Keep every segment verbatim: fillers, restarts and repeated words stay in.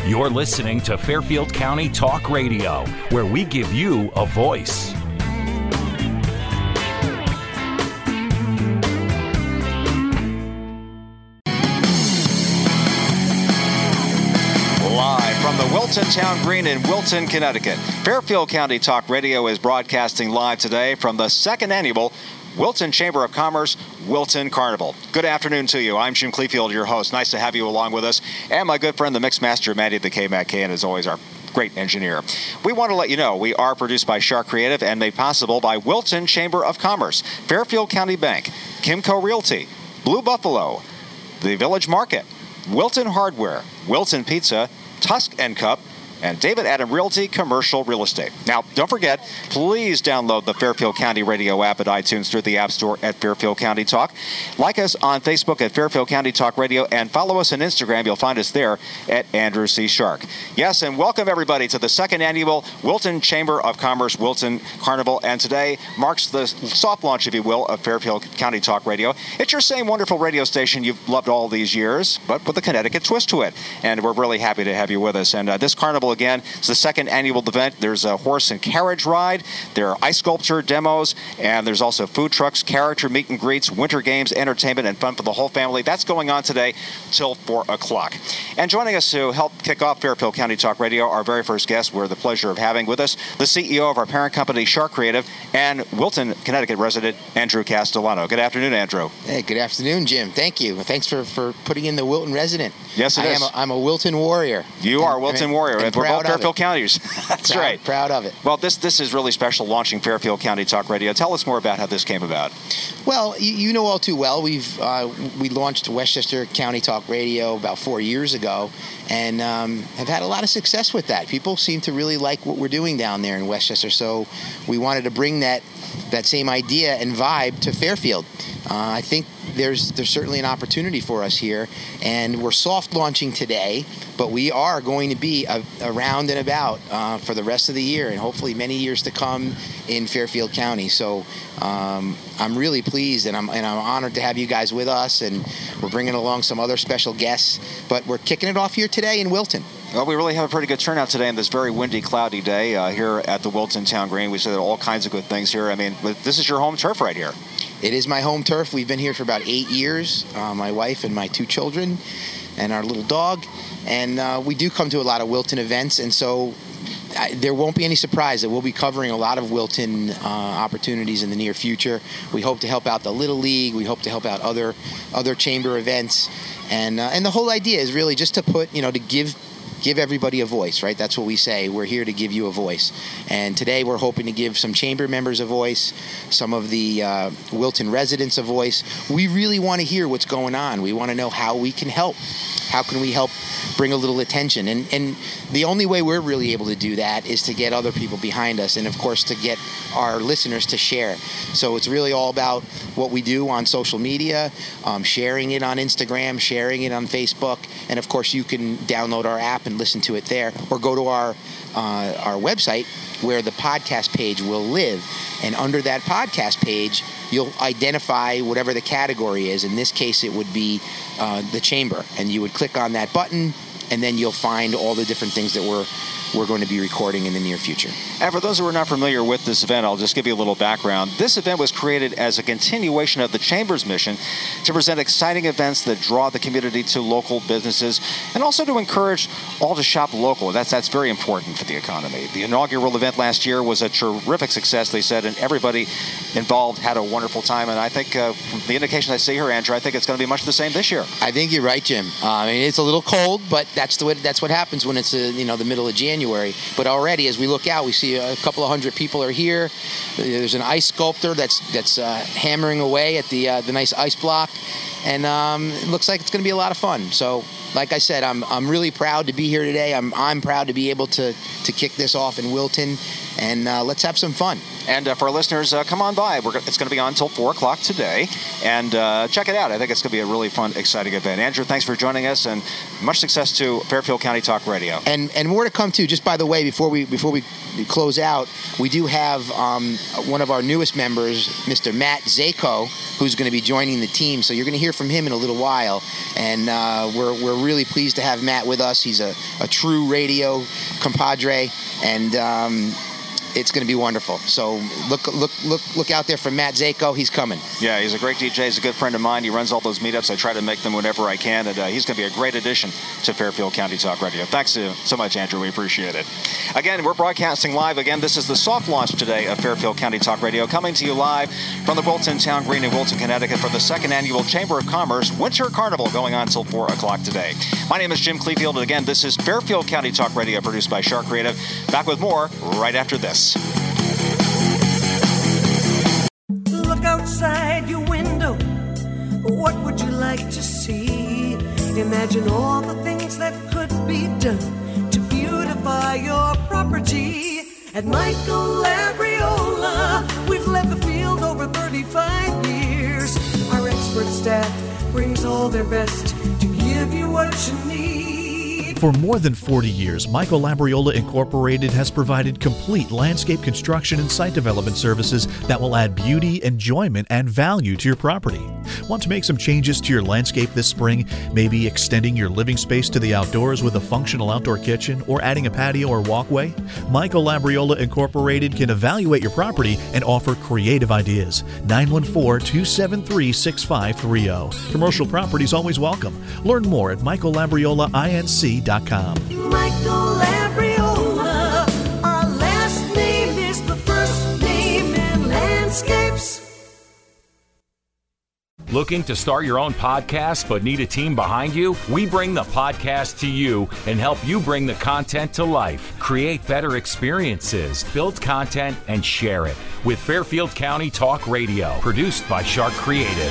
You're listening to Fairfield County Talk Radio, where we give you a voice. Live from the Wilton Town Green in Wilton, Connecticut, Fairfield County Talk Radio is broadcasting live today from the second annual Wilton Chamber of Commerce Wilton Carnival. Good afternoon to you. I'm Jim Cleefield, your host. Nice to have you along with us. And my good friend, the Mix Master, Maddie the K-Mac K, and as always, our great engineer. We want to let you know we are produced by Shark Creative and made possible by Wilton Chamber of Commerce, Fairfield County Bank, Kimco Realty, Blue Buffalo, the Village Market, Wilton Hardware, Wilton Pizza, Tusk and Cup, and David Adam Realty Commercial Real Estate. Now, don't forget, please download the Fairfield County Radio app at iTunes through the App Store at Fairfield County Talk. Like us on Facebook at Fairfield County Talk Radio, and follow us on Instagram. You'll find us there at Andrew C. Shark. Yes, and welcome everybody to the second annual Wilton Chamber of Commerce Wilton Carnival, and today marks the soft launch, if you will, of Fairfield County Talk Radio. It's your same wonderful radio station you've loved all these years, but with a Connecticut twist to it, and we're really happy to have you with us. And uh, this carnival, again, it's the second annual event. There's a horse and carriage ride. There are ice sculpture demos, and there's also food trucks, character meet and greets, winter games, entertainment, and fun for the whole family. That's going on today till four o'clock. And joining us to help kick off Fairfield County Talk Radio, our very first guest, we're the pleasure of having with us the C E O of our parent company, Shark Creative, and Wilton, Connecticut resident, Andrew Castellano. Good afternoon, Andrew. Hey, good afternoon, Jim. Thank you. Thanks for, for putting in the Wilton resident. Yes, it I is. Am a, I'm a Wilton warrior. You and, are a Wilton and, warrior. And we're proud both Fairfield Counties. That's proud, right. Proud of it. Well, this this is really special, launching Fairfield County Talk Radio. Tell us more about how this came about. Well, you, you know all too well. We've uh, we launched Westchester County Talk Radio about four years ago, and um, have had a lot of success with that. People seem to really like what we're doing down there in Westchester, so we wanted to bring that that same idea and vibe to Fairfield. Uh, I think there's there's certainly an opportunity for us here, and we're soft launching today, but we are going to be a, around and about uh, for the rest of the year, and hopefully many years to come in Fairfield County. So um, I'm really pleased, and I'm and I'm honored to have you guys with us, and we're bringing along some other special guests, but we're kicking it off here today in Wilton. Well, we really have a pretty good turnout today on this very windy, cloudy day uh, here at the Wilton Town Green. We see all kinds of good things here. I mean, this is your home turf right here. It is my home turf. We've been here for about eight years, uh, my wife and my two children and our little dog. And uh, we do come to a lot of Wilton events, and so I, there won't be any surprise that we'll be covering a lot of Wilton uh, opportunities in the near future. We hope to help out the Little League. We hope to help out other other chamber events. And, uh, and the whole idea is really just to put, you know, to give give everybody a voice, right? That's what we say. We're here to give you a voice. And today we're hoping to give some chamber members a voice, some of the uh, Wilton residents a voice. We really want to hear what's going on. We want to know how we can help. How can we help bring a little attention? And and the only way we're really able to do that is to get other people behind us, and of course to get our listeners to share. So it's really all about what we do on social media, um, sharing it on Instagram, sharing it on Facebook, and of course you can download our app and listen to it there, or go to our uh, our website where the podcast page will live. And under that podcast page, you'll identify whatever the category is. In this case, it would be uh, the chamber. And you would click on that button, and then you'll find all the different things that we're we're going to be recording in the near future. And for those who are not familiar with this event, I'll just give you a little background. This event was created as a continuation of the Chamber's mission to present exciting events that draw the community to local businesses, and also to encourage all to shop local. That's that's very important for the economy. The inaugural event last year was a terrific success, they said, and everybody involved had a wonderful time. And I think uh, from the indication I see here, Andrew, I think it's going to be much the same this year. I think you're right, Jim. Uh, I mean, it's a little cold, but that's the way, that's what happens when it's uh, you know the middle of January. But already, as we look out, we see a couple of hundred people are here. There's an ice sculptor that's that's uh, hammering away at the uh, the nice ice block, and um, it looks like it's going to be a lot of fun. So, like I said, I'm I'm really proud to be here today. I'm I'm proud to be able to to kick this off in Wilton, and uh, let's have some fun. And uh, for our listeners, uh, come on by. We're, it's going to be on until four o'clock today. And uh, check it out. I think it's going to be a really fun, exciting event. Andrew, thanks for joining us, and much success to Fairfield County Talk Radio. And and more to come, too. Just by the way, before we before we close out, we do have um, one of our newest members, Mister Matt Zako, who's going to be joining the team. So you're going to hear from him in a little while, and uh, we're we're really pleased to have Matt with us. He's a, a true radio compadre, and um, it's going to be wonderful. So look look look look out there for Matt Zako. He's coming. Yeah, he's a great D J. He's a good friend of mine. He runs all those meetups. I try to make them whenever I can, and uh, he's going to be a great addition to Fairfield County Talk Radio. Thanks uh, so much, Andrew. We appreciate it. Again, we're broadcasting live. Again, this is the soft launch today of Fairfield County Talk Radio, coming to you live from the Wilton Town Green in Wilton, Connecticut, for the second annual Chamber of Commerce Winter Carnival, going on until four o'clock today. My name is Jim Clefield, and again, this is Fairfield County Talk Radio, produced by Shark Creative. Back with more right after this. Look outside your window. What would you like to see? Imagine all the things that could be done to beautify your property. At Michael Labriola, we've led the field over thirty-five years. Our expert staff brings all their best to give you what you need. For more than forty years, Michael Labriola Incorporated has provided complete landscape construction and site development services that will add beauty, enjoyment, and value to your property. Want to make some changes to your landscape this spring? Maybe extending your living space to the outdoors with a functional outdoor kitchen, or adding a patio or walkway? Michael Labriola Incorporated can evaluate your property and offer creative ideas. nine one four, two seven three, six five three zero. Commercial properties always welcome. Learn more at michael labriola inc dot com. Michael Labriola, our last name is the first name in landscapes. Looking to start your own podcast but need a team behind you? We bring the podcast to you and help you bring the content to life. Create better experiences, build content, and share it with Fairfield County Talk Radio, produced by Shark Creative.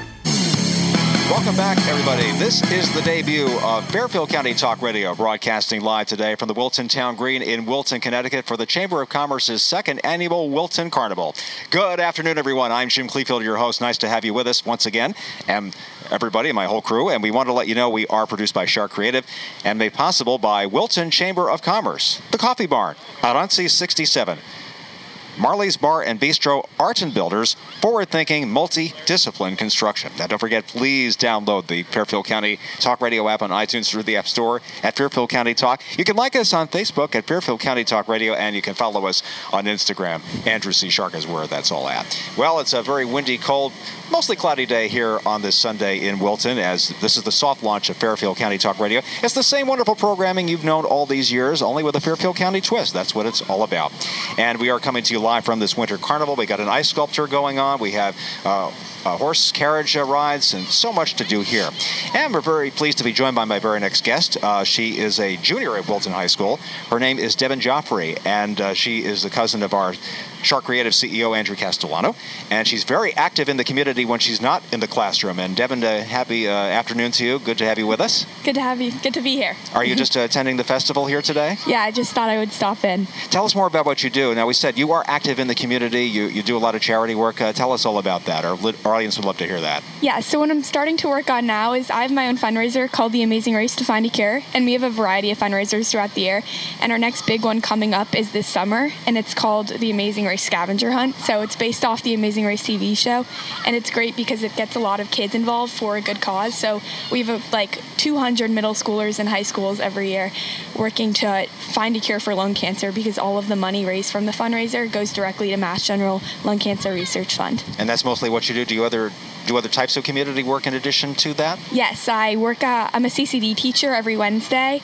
Welcome back, everybody. This is the debut of Fairfield County Talk Radio, broadcasting live today from the Wilton Town Green in Wilton, Connecticut, for the Chamber of Commerce's second annual Wilton Carnival. Good afternoon, everyone. I'm Jim Clefield, your host. Nice to have you with us once again, and everybody, my whole crew. And we want to let you know we are produced by Shark Creative and made possible by Wilton Chamber of Commerce, the Coffee Barn, out on C sixty-seven. Marley's Bar and Bistro, Art and Builders, forward-thinking, multi-discipline construction. Now, don't forget, please download the Fairfield County Talk Radio app on iTunes through the App Store at Fairfield County Talk. You can like us on Facebook at Fairfield County Talk Radio, and you can follow us on Instagram. Andrew C. Shark is where that's all at. Well, it's a very windy, cold, mostly cloudy day here on this Sunday in Wilton, as this is the soft launch of Fairfield County Talk Radio. It's the same wonderful programming you've known all these years, only with a Fairfield County twist. That's what it's all about. And we are coming to you live from this winter carnival. We got an ice sculpture going on. We have uh, uh, horse carriage uh, rides, and so much to do here. And we're very pleased to be joined by my very next guest. Uh, she is a junior at Wilton High School. Her name is Devin Joffrey, and uh, she is the cousin of our Shark Creative C E O, Andrew Castellano, and she's very active in the community when she's not in the classroom. And Devin, uh, happy uh, afternoon to you. Good to have you with us. Good to have you. Good to be here. Are you just uh, attending the festival here today? Yeah, I just thought I would stop in. Tell us more about what you do. Now, we said you are active in the community. You you do a lot of charity work. Uh, tell us all about that. Our, our audience would love to hear that. Yeah, so what I'm starting to work on now is I have my own fundraiser called The Amazing Race to Find a Cure, and we have a variety of fundraisers throughout the year. And our next big one coming up is this summer, and it's called The Amazing Race Scavenger Hunt. So it's based off the Amazing Race T V show, and it's great because it gets a lot of kids involved for a good cause. So we have a, like two hundred middle schoolers and high schools every year working to find a cure for lung cancer, because all of the money raised from the fundraiser goes directly to Mass General Lung Cancer Research Fund. And that's mostly what you do. Do you other do other types of community work in addition to that? Yes, I work. Uh, I'm a C C D teacher every Wednesday.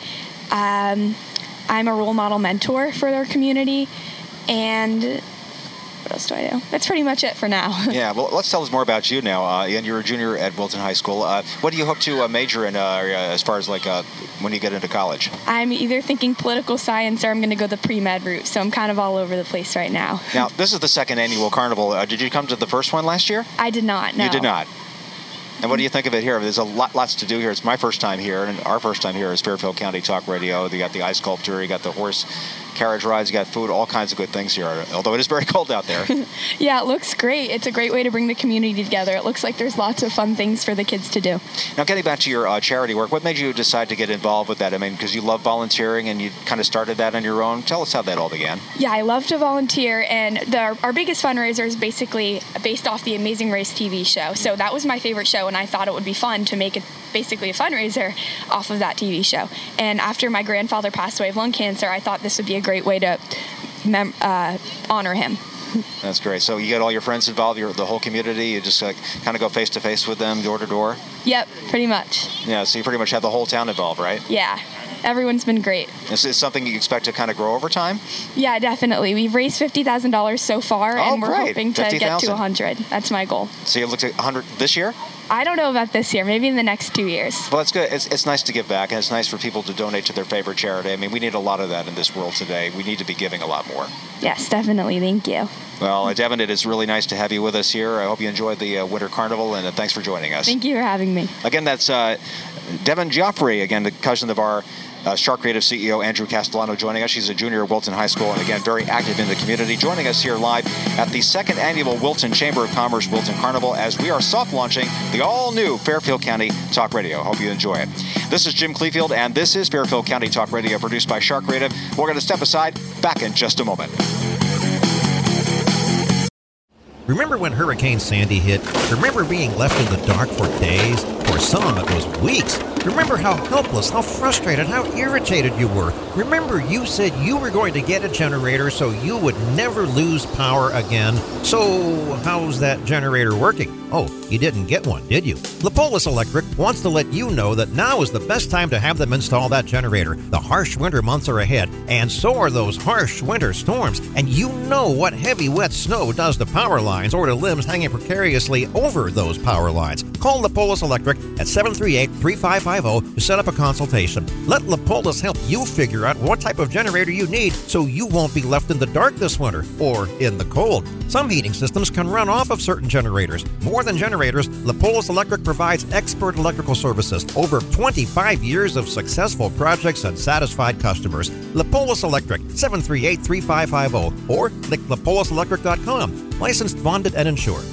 Um, I'm a role model mentor for their community, and what else do I do? That's pretty much it for now. Yeah, well, let's tell us more about you now. Uh, and you're a junior at Wilton High School. Uh, what do you hope to uh, major in uh, as far as like uh, when you get into college? I'm either thinking political science or I'm going to go the pre-med route, so I'm kind of all over the place right now. Now, this is the second annual carnival. Uh, did you come to the first one last year? I did not, no. You did not. And what do you think of it here? There's a lot, lots to do here. It's my first time here, and our first time here is Fairfield County Talk Radio. You got the ice sculpture, you got the horse carriage rides, you got food, all kinds of good things here, although it is very cold out there. Yeah, it looks great. It's a great way to bring the community together. It looks like there's lots of fun things for the kids to do. Now, getting back to your uh, charity work, what made you decide to get involved with that? I mean, because you love volunteering and you kind of started that on your own. Tell us how that all began. Yeah, I love to volunteer, and the, our biggest fundraiser is basically based off the Amazing Race T V show. So that was my favorite show, and I thought it would be fun to make it basically a fundraiser off of that T V show. And after my grandfather passed away of lung cancer, I thought this would be a great way to mem- uh, honor him. That's great. So you get all your friends involved, your, the whole community, you just like, kind of go face-to-face with them, door-to-door? Yep, pretty much. Yeah, so you pretty much have the whole town involved, right? Yeah. Everyone's been great. Is this something you expect to kind of grow over time? Yeah, definitely. We've raised fifty thousand dollars so far, oh, and we're great. hoping to fifty get thousand. to one hundred. That's my goal. So you look at one hundred this year? I don't know about this year. Maybe in the next two years. Well, that's good. It's, it's nice to give back, and it's nice for people to donate to their favorite charity. I mean, we need a lot of that in this world today. We need to be giving a lot more. Yes, definitely. Thank you. Well, uh, Devin, it is really nice to have you with us here. I hope you enjoyed the uh, Winter Carnival, and uh, thanks for joining us. Thank you for having me. Again, that's uh, Devin Geoffrey, again, the cousin of our Uh, Shark Creative C E O Andrew Castellano joining us. She's a junior at Wilton High School and, again, very active in the community. Joining us here live at the second annual Wilton Chamber of Commerce Wilton Carnival as we are soft launching the all-new Fairfield County Talk Radio. Hope you enjoy it. This is Jim Clefield, and this is Fairfield County Talk Radio, produced by Shark Creative. We're going to step aside. Back in just a moment. Remember when Hurricane Sandy hit? Remember being left in the dark for days? For some, it was weeks. Remember how helpless, how frustrated, how irritated you were. Remember you said you were going to get a generator so you would never lose power again. So how's that generator working? Oh, you didn't get one, did you? Lapolis Electric wants to let you know that now is the best time to have them install that generator. The harsh winter months are ahead, and so are those harsh winter storms. And you know what heavy, wet snow does to power lines or to limbs hanging precariously over those power lines. Call Lapolis Electric at seven three eight, three five five zero to set up a consultation. Let Lapolis help you figure out what type of generator you need so you won't be left in the dark this winter or in the cold. Some heating systems can run off of certain generators. More than generators, Lapolis Electric provides expert electrical services, over twenty-five years of successful projects and satisfied customers. Lapolis Electric, seven three eight, three five five zero, or click lapolis electric dot com. Licensed, bonded, and insured.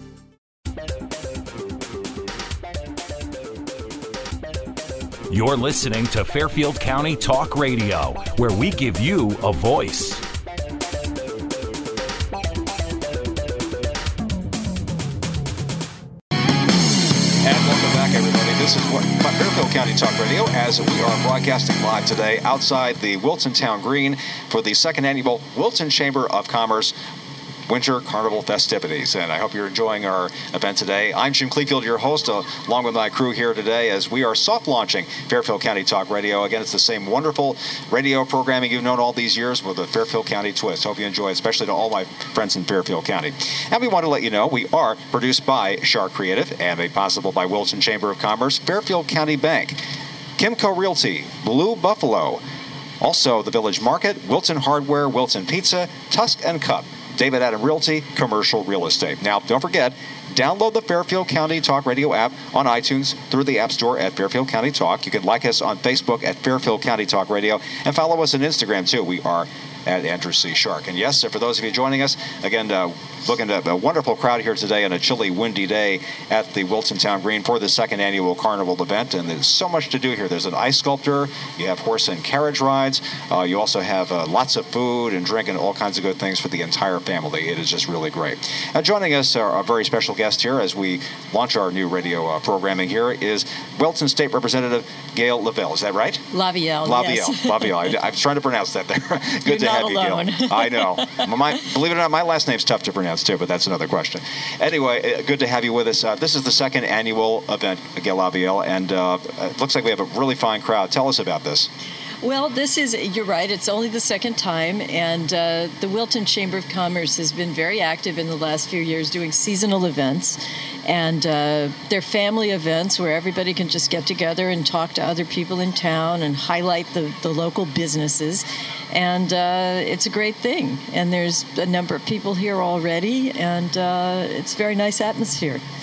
You're listening to Fairfield County Talk Radio, where we give you a voice. This is what Fairfield County Talk Radio, as we are broadcasting live today outside the Wilton Town Green for the second annual Wilton Chamber of Commerce Winter Carnival festivities, and I hope you're enjoying our event today. I'm Jim Clefield, your host, uh, along with my crew here today, as we are soft launching Fairfield County Talk Radio. Again, it's the same wonderful radio programming you've known all these years with a Fairfield County twist. Hope you enjoy it, especially to all my friends in Fairfield County. And we want to let you know we are produced by Shark Creative and made possible by Wilton Chamber of Commerce, Fairfield County Bank, Kimco Realty, Blue Buffalo, also the Village Market, Wilton Hardware, Wilton Pizza, Tusk and Cup, David Adam Realty, Commercial Real Estate. Now, don't forget, download the Fairfield County Talk Radio app on iTunes through the App Store at Fairfield County Talk. You can like us on Facebook at Fairfield County Talk Radio and follow us on Instagram, too. We are at Andrew C. Shark. And yes, for those of you joining us, again, uh, looking at a wonderful crowd here today on a chilly, windy day at the Wilton Town Green for the second annual Carnival event. And there's so much to do here. There's an ice sculptor. You have horse and carriage rides. Uh, you also have uh, lots of food and drink and all kinds of good things for the entire family. It is just really great. Now, joining us, are a very special guest here as we launch our new radio uh, programming here is Wilton State Representative Gail Lavelle. Is that right? Lavielle, Lavielle. yes. Lavielle. I, I was trying to pronounce that there. Good You're to not have you, alone. Gail. I know. My, believe it or not, my last name's tough to pronounce too, but that's another question. Anyway, good to have you with us. Uh, this is the second annual event, Gail Lavielle, and uh, it looks like we have a really fine crowd. Tell us about this. Well, this is, you're right, it's only the second time, and uh, the Wilton Chamber of Commerce has been very active in the last few years doing seasonal events, and uh, they're family events where everybody can just get together and talk to other people in town and highlight the, the local businesses, and uh, it's a great thing. And there's a number of people here already, and uh, it's a very nice atmosphere.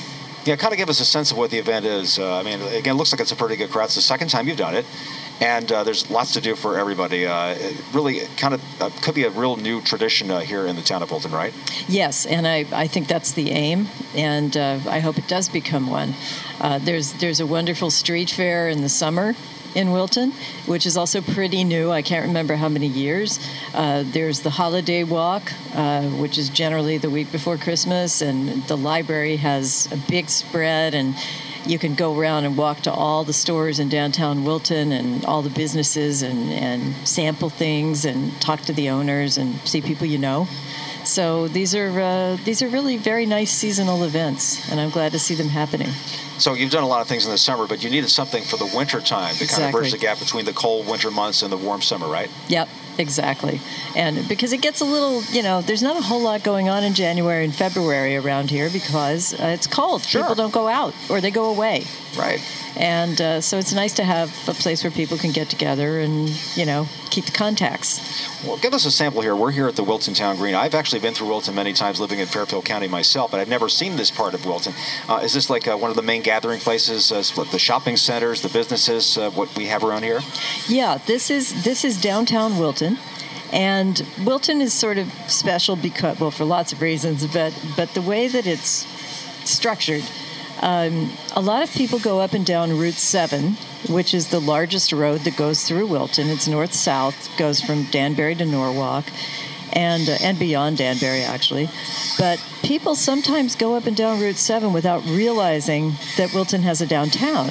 Yeah, kind of give us a sense of what the event is. Uh, I mean, again, it looks like it's a pretty good crowd. It's the second time you've done it, and uh, there's lots to do for everybody. Uh, it really kind of uh, could be a real new tradition uh, here in the town of Wilton, right? Yes, and I, I think that's the aim, and uh, I hope it does become one. Uh, there's there's a wonderful street fair in the summer in Wilton, which is also pretty new. I can't remember how many years. Uh, there's the holiday walk, uh, which is generally the week before Christmas, and the library has a big spread, and you can go around and walk to all the stores in downtown Wilton and all the businesses and, and sample things and talk to the owners and see people you know. So these are uh, these are really very nice seasonal events, and I'm glad to see them happening. So you've done a lot of things in the summer, but you needed something for the winter time to Exactly. kind of bridge the gap between the cold winter months and the warm summer, right? Yep, exactly. And because it gets a little, you know, there's not a whole lot going on in January and February around here because uh, it's cold. Sure. People don't go out or they go away. Right. And uh, so it's nice to have a place where people can get together and, you know, keep the contacts. Well, give us a sample here. We're here at the Wilton Town Green. I've actually been through Wilton many times living in Fairfield County myself, but I've never seen this part of Wilton. Uh, is this like uh, one of the main gathering places, uh, the shopping centers, the businesses, uh, what we have around here? Yeah, this is this is downtown Wilton. And Wilton is sort of special because, well, for lots of reasons, but but the way that it's structured, um, a lot of people go up and down Route seven, which is the largest road that goes through Wilton. It's north-south, goes from Danbury to Norwalk, and uh, and beyond Danbury, actually. But people sometimes go up and down Route seven without realizing that Wilton has a downtown.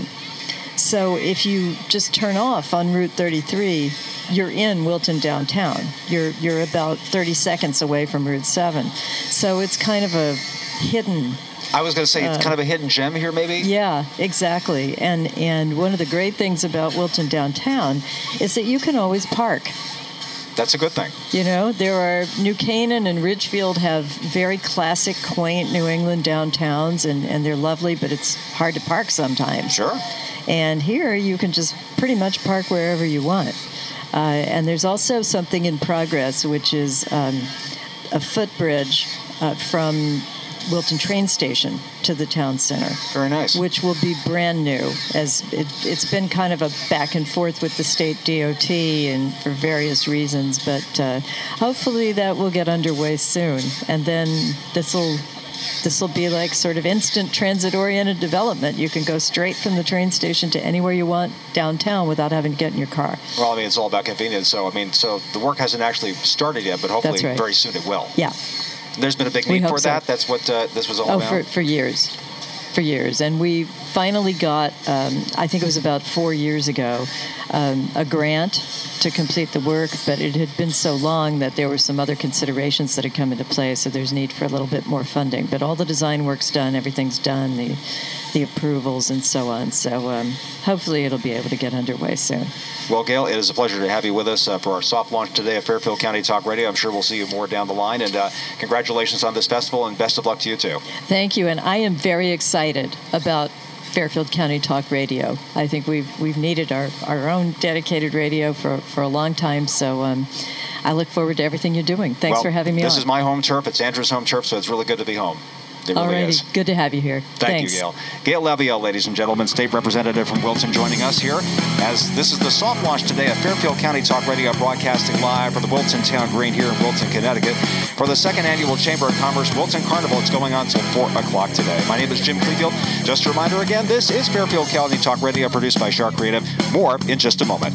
So if you just turn off on Route thirty-three, you're in Wilton downtown. You're you're about thirty seconds away from Route seven. So it's kind of a hidden... I was going to say it's uh, kind of a hidden gem here, maybe? Yeah, exactly. And and one of the great things about Wilton downtown is that you can always park. That's a good thing. You know, there are, New Canaan and Ridgefield have very classic, quaint New England downtowns, and, and they're lovely, but it's hard to park sometimes. Sure. And here you can just pretty much park wherever you want. Uh, and there's also something in progress, which is um, a footbridge uh, from Wilton train station to the town center. Very nice. Which will be brand new, as it, it's been kind of a back and forth with the state D O T and for various reasons, but uh, hopefully that will get underway soon. And then this will this will be like sort of instant transit-oriented development. You can go straight from the train station to anywhere you want downtown without having to get in your car. Well, I mean, it's all about convenience. So, I mean, so the work hasn't actually started yet, but hopefully right. very soon it will. Yeah. There's been a big We need hope for so. that. That's what uh, this was all oh, about. for for years, for years, and we finally got. Um, I think it was about four years ago, um, a grant to complete the work, but it had been so long that there were some other considerations that had come into play. So there's need for a little bit more funding. But all the design work's done, everything's done, the the approvals and so on. So um, hopefully it'll be able to get underway soon. Well, Gail, it is a pleasure to have you with us uh, for our soft launch today at Fairfield County Talk Radio. I'm sure we'll see you more down the line. And uh, congratulations on this festival, and best of luck to you, too. Thank you. And I am very excited about Fairfield County Talk Radio. I think we've we've needed our, our own dedicated radio for, for a long time. So um, I look forward to everything you're doing. Thanks well, for having me this on. This is my home turf. It's Andrew's home turf, so it's really good to be home. It All really righty. is. Good to have you here. Thank Thanks. you, Gail. Gail Lavielle, ladies and gentlemen, State Representative from Wilton, joining us here as this is the soft launch today at Fairfield County Talk Radio, broadcasting live from the Wilton Town Green here in Wilton, Connecticut, for the second annual Chamber of Commerce Wilton Carnival. It's going on until four o'clock today. My name is Jim Clevefield. Just a reminder again, this is Fairfield County Talk Radio, produced by Shark Creative. More in just a moment.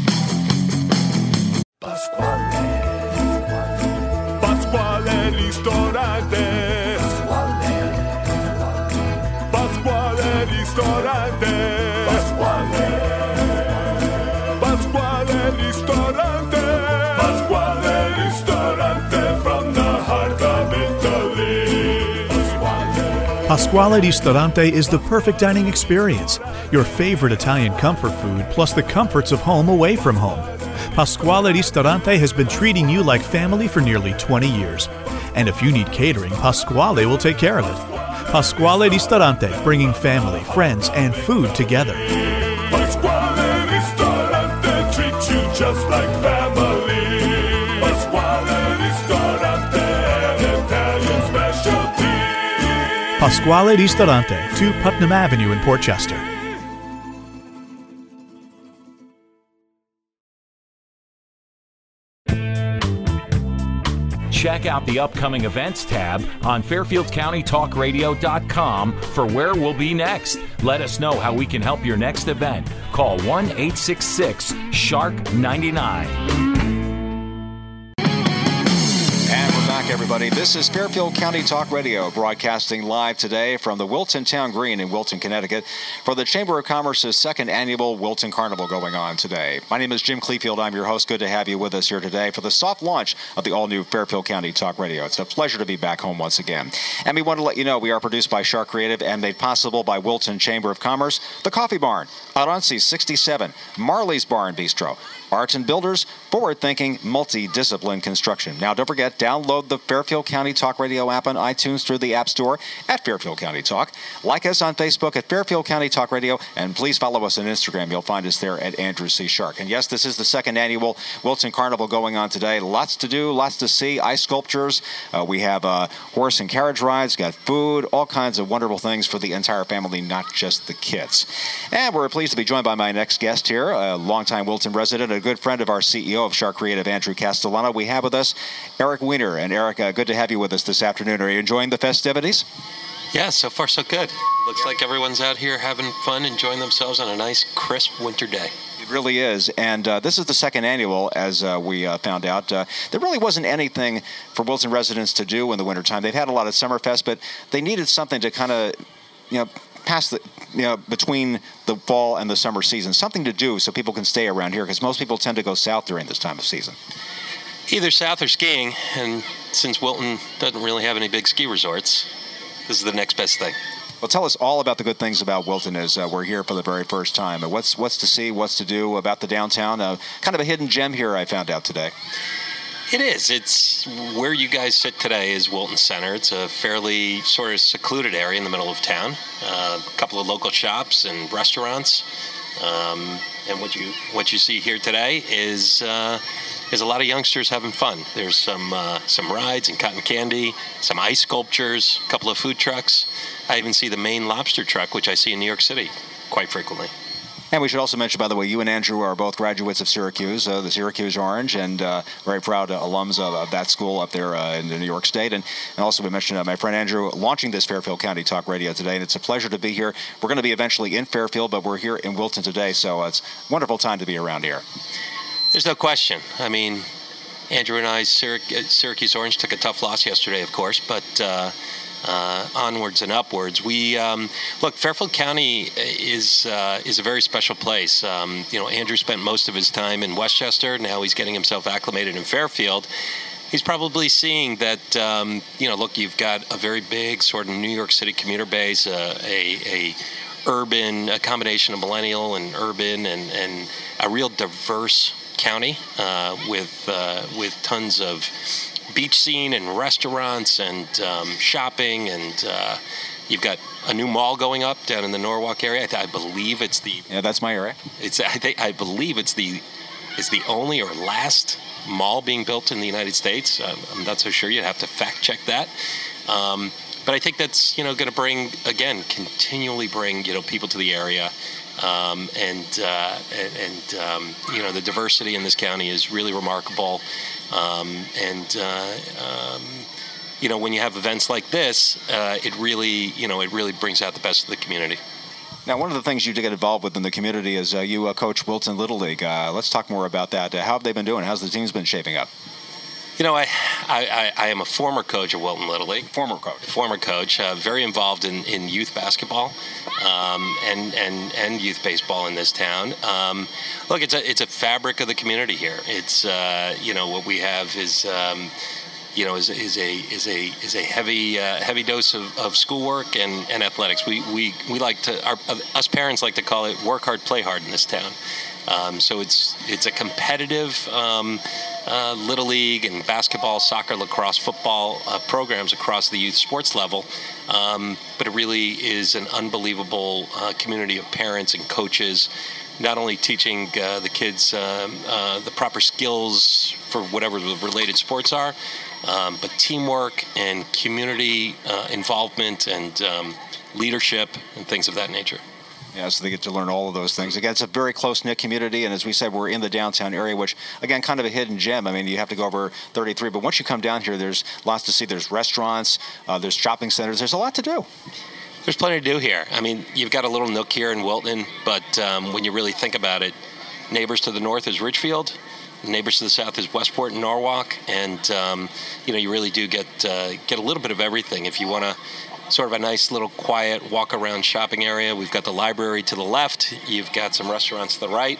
Pasquale. Pasquale Ristorante. Pasquale Ristorante. Pasquale. Pasquale Ristorante. Pasquale Ristorante from the heart of Italy. Pasquale. Pasquale Ristorante is the perfect dining experience. Your favorite Italian comfort food plus the comforts of home away from home. Pasquale Ristorante has been treating you like family for nearly twenty years. And if you need catering, Pasquale will take care of it. Pasquale Ristorante, bringing family, friends, and food together. Pasquale Ristorante treats you just like family. Pasquale Ristorante, an Italian specialty. Pasquale Ristorante, two Putnam Avenue in Port Chester. Check out the upcoming events tab on Fairfield County Talk Radio dot com for where we'll be next. Let us know how we can help your next event. Call one eight six six shark ninety-nine. And we're back, everybody. This is Fairfield County Talk Radio, broadcasting live today from the Wilton Town Green in Wilton, Connecticut, for the Chamber of Commerce's second annual Wilton Carnival going on today. My name is Jim Cleefield. I'm your host. Good to have you with us here today for the soft launch of the all-new Fairfield County Talk Radio. It's a pleasure to be back home once again. And we want to let you know we are produced by Shark Creative and made possible by Wilton Chamber of Commerce, the Coffee Barn, out on C sixty-seven, Marley's Bar and Bistro, Arts and Builders, forward-thinking, multi-discipline construction. Now, don't forget, download the Fairfield County Talk Radio app on iTunes through the App Store at Fairfield County Talk. Like us on Facebook at Fairfield County Talk Radio, and please follow us on Instagram. You'll find us there at Andrew C. Shark. And yes, this is the second annual Wilton Carnival going on today. Lots to do, lots to see, ice sculptures. Uh, we have uh, horse and carriage rides, got food, all kinds of wonderful things for the entire family, not just the kids. And we're pleased to be joined by my next guest here, a longtime Wilton resident, a good friend of our C E O of Shark Creative, Andrew Castellano. We have with us Eric Weiner. And Eric, uh, good to have you with us this afternoon. Are you enjoying the festivities? Yeah, so far so good. Looks like everyone's out here having fun, enjoying themselves on a nice, crisp winter day. It really is. And uh, this is the second annual, as uh, we uh, found out. Uh, there really wasn't anything for Wilton residents to do in the wintertime. They've had a lot of Summerfest, but they needed something to kind of, you know, pass the, you know, between the fall and the summer season, something to do so people can stay around here, because most people tend to go south during this time of season. Either south or skiing, and since Wilton doesn't really have any big ski resorts, this is the next best thing. Well, tell us all about the good things about Wilton as uh, we're here for the very first time. What's what's to see, what's to do about the downtown? Uh, kind of a hidden gem here, I found out today. It is. It's where you guys sit today is Wilton Center. It's a fairly sort of secluded area in the middle of town. Uh, a couple of local shops and restaurants. Um, and what you what you see here today is uh, is a lot of youngsters having fun. There's some uh, some rides and cotton candy, some ice sculptures, a couple of food trucks. I even see the Maine lobster truck, which I see in New York City quite frequently. And we should also mention, by the way, you and Andrew are both graduates of Syracuse, uh, the Syracuse Orange, and uh, very proud uh, alums of, of that school up there uh, in New York State. And, and also we mentioned uh, my friend Andrew launching this Fairfield County Talk Radio today, and it's a pleasure to be here. We're going to be eventually in Fairfield, but we're here in Wilton today, so uh, it's a wonderful time to be around here. There's no question. I mean, Andrew and I, Syrac- Syracuse Orange took a tough loss yesterday, of course, but uh, uh, onwards and upwards. We um, look, Fairfield County is uh, is a very special place. Um, you know, Andrew spent most of his time in Westchester. Now he's getting himself acclimated in Fairfield. He's probably seeing that, um, you know, look, you've got a very big sort of New York City commuter base, uh, a, a urban, a combination of millennial and urban, and, and a real diverse county uh, with uh, with tons of beach scene and restaurants and um, shopping, and uh, you've got a new mall going up down in the Norwalk area. I, th- I believe it's the yeah, that's my area. It's I think I believe it's the it's the only or last mall being built in the United States. Uh, I'm not so sure. You'd have to fact check that. Um, but I think that's you know going to bring again continually bring you know people to the area. Um, and uh, and, and um, you know the diversity in this county is really remarkable, um, and uh, um, you know when you have events like this, uh, it really you know it really brings out the best of the community. Now, one of the things you get involved with in the community is uh, you uh, coach Wilton Little League. Uh, let's talk more about that. Uh, how have they been doing? How's the teams been shaping up? You know, I, I, I am a former coach of Wilton Little League. Former coach. Former coach. Uh, very involved in, in youth basketball um, and, and and youth baseball in this town. Um, look, it's a it's a fabric of the community here. It's uh, you know what we have is um, you know is is a is a is a heavy uh, heavy dose of, of schoolwork and, and athletics. We we we like to our us parents like to call it work hard, play hard in this town. Um, so it's it's a competitive. Um, Uh, Little League and basketball, soccer, lacrosse, football uh, programs across the youth sports level. Um, but it really is an unbelievable uh, community of parents and coaches, not only teaching uh, the kids um, uh, the proper skills for whatever the related sports are, um, but teamwork and community uh, involvement and um, leadership and things of that nature. Yeah, so they get to learn all of those things. Again, it's a very close-knit community, and as we said, we're in the downtown area, which, again, kind of a hidden gem. I mean, you have to go over thirty-three, but once you come down here, there's lots to see. There's restaurants, uh, there's shopping centers. There's a lot to do. There's plenty to do here. I mean, you've got a little nook here in Wilton, but um, when you really think about it, neighbors to the north is Ridgefield, neighbors to the south is Westport and Norwalk, and, um, you know, you really do get, uh, get a little bit of everything. If you want to sort of a nice little quiet walk-around shopping area, we've got the library to the left. You've got some restaurants to the right.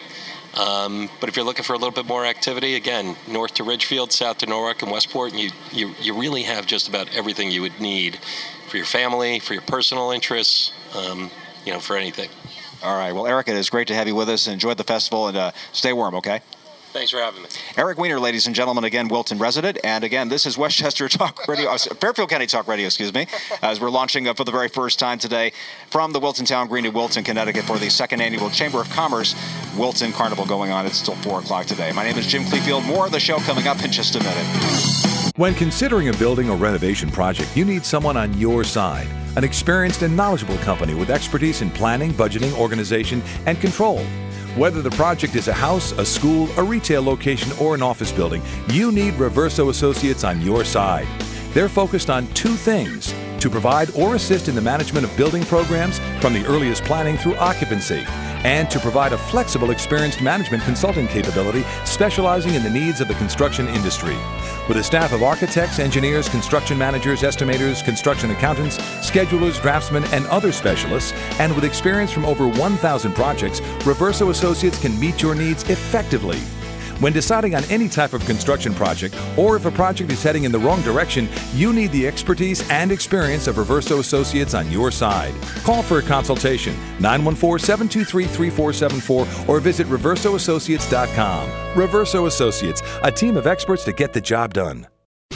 Um, but if you're looking for a little bit more activity, again, north to Ridgefield, south to Norwalk and Westport, and you, you, you really have just about everything you would need for your family, for your personal interests, um, you know, for anything. All right. Well, Eric, it is great to have you with us. Enjoy the festival and uh, stay warm, okay? Thanks for having me. Eric Weiner, ladies and gentlemen, again, Wilton resident. And again, this is Westchester Talk Radio, uh, Fairfield County Talk Radio, excuse me, as we're launching uh, for the very first time today from the Wilton Town Green in Wilton, Connecticut for the second annual Chamber of Commerce Wilton Carnival going on. It's till four o'clock today. My name is Jim Clefield. More of the show coming up in just a minute. When considering a building or renovation project, you need someone on your side. An experienced and knowledgeable company with expertise in planning, budgeting, organization, and control. Whether the project is a house, a school, a retail location, or an office building, you need Reverso Associates on your side. They're focused on two things: to provide or assist in the management of building programs from the earliest planning through occupancy, and to provide a flexible, experienced management consulting capability specializing in the needs of the construction industry. With a staff of architects, engineers, construction managers, estimators, construction accountants, schedulers, draftsmen, and other specialists, and with experience from over one thousand projects, Reverso Associates can meet your needs effectively. When deciding on any type of construction project, or if a project is heading in the wrong direction, you need the expertise and experience of Reverso Associates on your side. Call for a consultation, nine one four, seven two three, three four seven four, or visit reverso associates dot com. Reverso Associates, a team of experts to get the job done.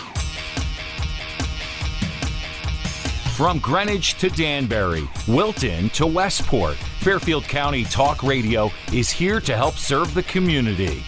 From Greenwich to Danbury, Wilton to Westport, Fairfield County Talk Radio is here to help serve the community.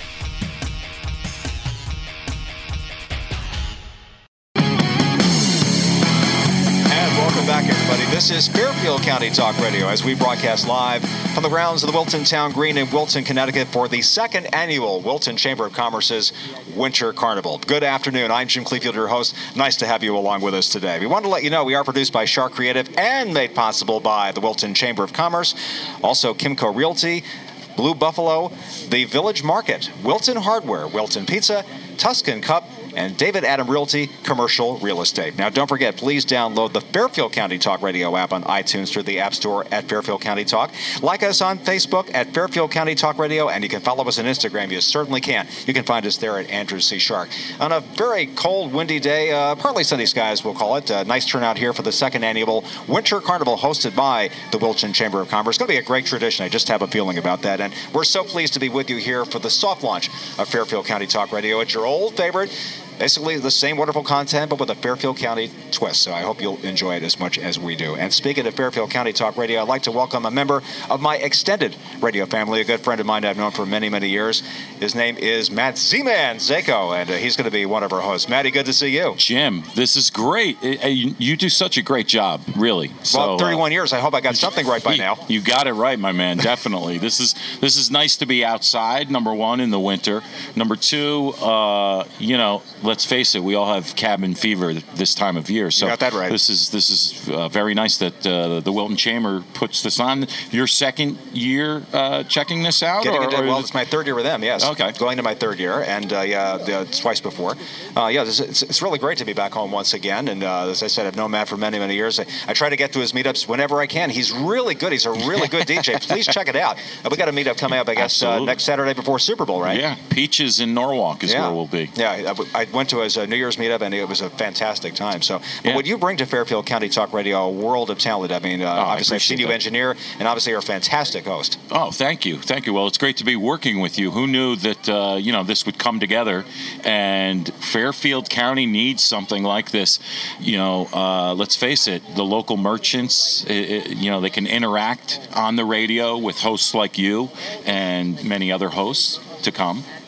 Back, everybody. This is Fairfield County Talk Radio as we broadcast live from the grounds of the Wilton Town Green in Wilton, Connecticut for the second annual Wilton Chamber of Commerce's Winter Carnival. Good afternoon. I'm Jim Clefield, your host. Nice to have you along with us today. We want to let you know we are produced by Shark Creative and made possible by the Wilton Chamber of Commerce, also Kimco Realty, Blue Buffalo, the Village Market, Wilton Hardware, Wilton Pizza, Tuscan Cup, and David Adam Realty Commercial Real Estate. Now, don't forget, please download the Fairfield County Talk Radio app on iTunes through the App Store at Fairfield County Talk. Like us on Facebook at Fairfield County Talk Radio, and you can follow us on Instagram. You certainly can. You can find us there at Andrew C. Shark. On a very cold, windy day, uh, partly sunny skies, we'll call it. Uh, nice turnout here for the second annual Winter Carnival hosted by the Wilton Chamber of Commerce. It's going to be a great tradition. I just have a feeling about that. And we're so pleased to be with you here for the soft launch of Fairfield County Talk Radio. It's your old favorite. Basically the same wonderful content, but with a Fairfield County twist. So I hope you'll enjoy it as much as we do. And speaking of Fairfield County Talk Radio, I'd like to welcome a member of my extended radio family, a good friend of mine I've known for many, many years. His name is Matt Z-Man Zako, and uh, he's going to be one of our hosts. Matty, good to see you. Jim, this is great. It, you, you do such a great job, really. So, well, thirty-one uh, years. I hope I got something right by now. You got it right, my man. Definitely. This is this is nice to be outside, number one, in the winter. Number two, uh, you know, let's face it, we all have cabin fever this time of year. So you got that right. This is this is uh, very nice that uh, the Wilton Chamber puts this on. Your second year uh, checking this out? Getting or, into, or well, it's my third year with them, yes. Okay. Going to my third year, and uh, yeah, uh, twice before. Uh, yeah, this, it's, it's really great to be back home once again. And uh, as I said, I've known Matt for many, many years. I, I try to get to his meetups whenever I can. He's really good. He's a really good D J. Please check it out. Uh, we got a meetup coming up, I guess, uh, next Saturday before Super Bowl, right? Yeah, Peaches in Norwalk is yeah. where we'll be. Yeah, I, I went to his uh, New Year's meetup, and it was a fantastic time. So, but yeah. what you bring to Fairfield County Talk Radio, a world of talent. I mean, uh, oh, obviously, I've seen you that. engineer, and obviously, you're a fantastic host. Oh, thank you, thank you. Well, it's great to be working with you. Who knew that uh, you know this would come together, and Fairfield County needs something like this. You know, uh, let's face it, the local merchants, it, it, you know, they can interact on the radio with hosts like you and many other hosts to come.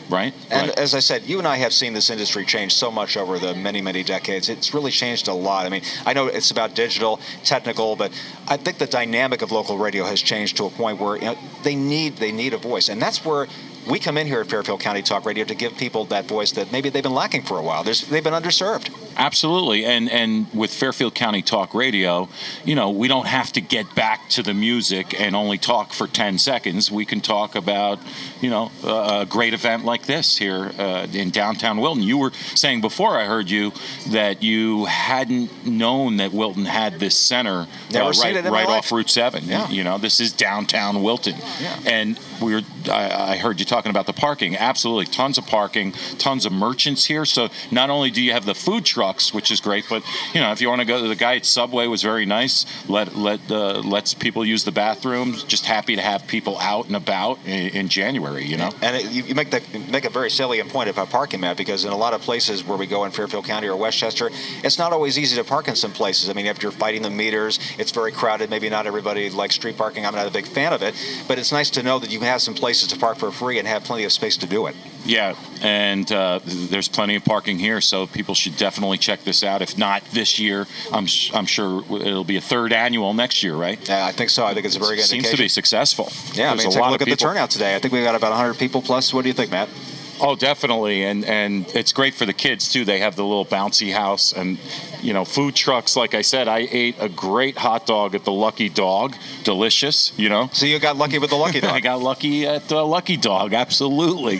right? And right. as I said, you and I have seen this industry change so much over the many, many decades. It's really changed a lot. I mean, I know it's about digital, technical, but I think the dynamic of local radio has changed to a point where, you know, they need they need a voice, and that's where we come in here at Fairfield County Talk Radio to give people that voice that maybe they've been lacking for a while. There's, they've been underserved. Absolutely. And and with Fairfield County Talk Radio, you know, we don't have to get back to the music and only talk for ten seconds. We can talk about, you know, a great event like this here uh, in downtown Wilton. You were saying before I heard you that you hadn't known that Wilton had this center uh, right, right off Route seven. Yeah. You know, this is downtown Wilton. Yeah. And we were, I, I heard you talking about the parking. Absolutely. Tons of parking, tons of merchants here. So not only do you have the food trucks, which is great, but, you know, if you want to go to the guy at Subway was very nice. Let, let, uh, lets people use the bathrooms. Just happy to have people out and about in, in January, you know? And it, you make, the, make a very salient point about parking, Matt, because in a lot of places where we go in Fairfield County or Westchester, it's not always easy to park in some places. I mean, if you're fighting the meters, it's very crowded. Maybe not everybody likes street parking. I'm not a big fan of it, but it's nice to know that you have some places to park for free and have plenty of space to do it. Yeah, and uh, there's plenty of parking here, so people should definitely check this out. If not this year, I'm sh- I'm sure it'll be a third annual next year, right? Yeah, I think so. I think it's a very good Seems indication. to be successful. Yeah, There's I mean, a take lot a look of at the people. turnout today. I think we got about one hundred people plus. What do you think, Matt? Oh, definitely, and and it's great for the kids too. They have the little bouncy house, and you know, food trucks. Like I said, I ate a great hot dog at the Lucky Dog, delicious. You know, so you got lucky with the Lucky Dog. I got lucky at the Lucky Dog, absolutely.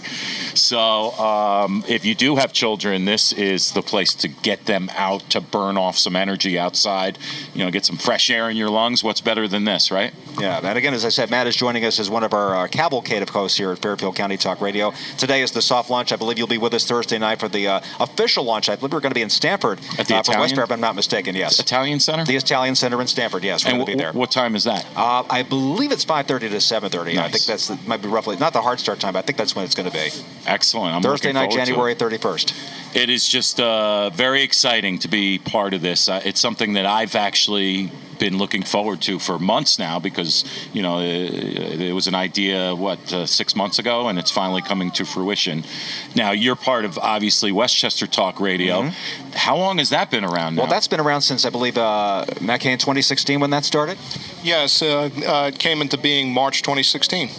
So um, if you do have children, this is the place to get them out to burn off some energy outside. You know, get some fresh air in your lungs. What's better than this, right? Yeah, and again, as I said, Matt is joining us as one of our uh, cavalcade of hosts here at Fairfield County Talk Radio. Today is the soft launch. I believe you'll be with us Thursday night for the uh, official launch. I believe we're going to be in Stanford at the uh, Italian, from West Fair, if I'm not mistaken. Yes, Italian Center. The Italian Center in Stanford. Yes, we're and going to be there. What time is that? Uh, I believe it's five thirty to seven thirty. Nice. I think that's the, might be roughly not the hard start time, but I think that's when it's going to be. Excellent. I'm Thursday night, looking forward January to it. thirty-first. It is just uh, very exciting to be part of this. Uh, it's something that I've actually been looking forward to for months now because, you know, it, it was an idea, what, uh, six months ago, and it's finally coming to fruition. Now, you're part of, obviously, Westchester Talk Radio. Mm-hmm. How long has that been around now? Well, that's been around since, I believe, uh, Matt Kane, twenty sixteen when that started? Yes, uh, uh, it came into being March twenty sixteen.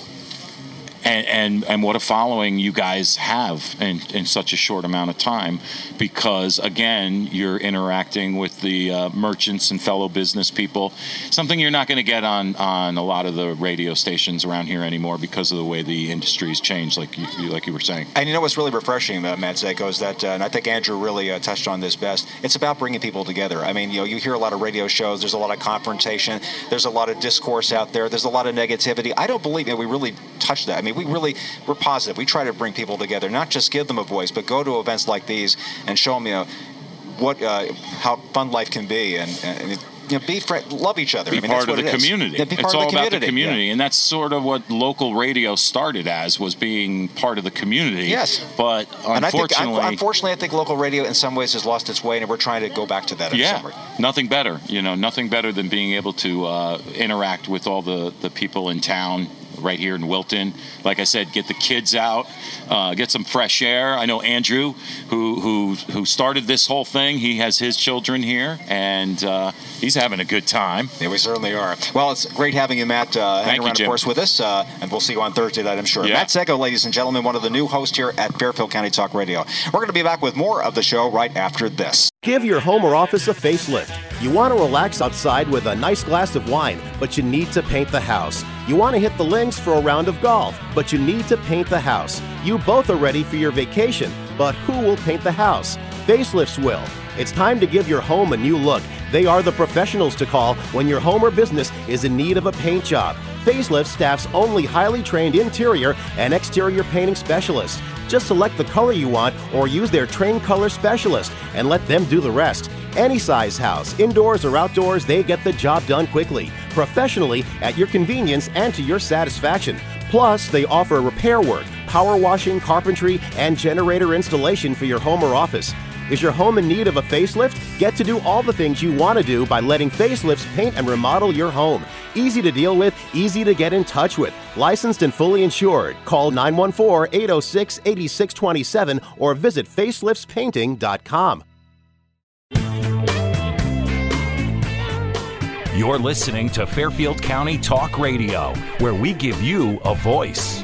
And, and and what a following you guys have in, in such a short amount of time, because again you're interacting with the uh, merchants and fellow business people, something you're not going to get on, on a lot of the radio stations around here anymore because of the way the industry's changed, like you like you were saying. And you know what's really refreshing, uh, Matt Zako, is that, uh, and I think Andrew really uh, touched on this best. It's about bringing people together. I mean, you know, you hear a lot of radio shows. There's a lot of confrontation. There's a lot of discourse out there. There's a lot of negativity. I don't believe that we really touch that. I mean, we really, we're positive. We try to bring people together, not just give them a voice, but go to events like these and show them, you know, what, uh, how fun life can be, and, and you know, be friend, love each other. Be I mean, part that's of what the it community. Yeah, be part it's of all the about the community. community, Yeah. and that's sort of what local radio started as, was being part of the community. Yes. But And unfortunately, I think, unfortunately, I think local radio in some ways has lost its way, and we're trying to go back to that. In yeah, some way. nothing better. You know, nothing better than being able to uh, interact with all the, the people in town. Right here in Wilton. Like I said, get the kids out, uh, get some fresh air. I know Andrew, who who who started this whole thing, he has his children here, and uh, he's having a good time. Yeah, we certainly are. Well, it's great having you, Matt, uh, hang you, around, Jim. of course, with us, uh, and we'll see you on Thursday night, I'm sure. Yeah. Matt Zeko, ladies and gentlemen, one of the new hosts here at Fairfield County Talk Radio. We're going to be back with more of the show right after this. Give your home or office a facelift. You want to relax outside with a nice glass of wine, but you need to paint the house. You want to hit the links for a round of golf, but you need to paint the house. You both are ready for your vacation, but who will paint the house? Facelifts will. It's time to give your home a new look. They are the professionals to call when your home or business is in need of a paint job. Facelift staffs only highly trained interior and exterior painting specialists. Just select the color you want or use their trained color specialist and let them do the rest. Any size house, indoors or outdoors, they get the job done quickly, professionally, at your convenience and to your satisfaction. Plus, they offer repair work, power washing, carpentry, and generator installation for your home or office. Is your home in need of a facelift? Get to do all the things you want to do by letting Facelifts paint and remodel your home. Easy to deal with, easy to get in touch with. Licensed and fully insured. Call nine one four, eight oh six, eight six two seven or visit facelifts painting dot com. You're listening to Fairfield County Talk Radio, where we give you a voice.